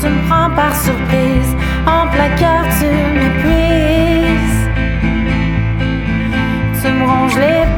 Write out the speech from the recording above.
me prends par surprise. En plein cœur, tu m'épuises. Tu me ronges les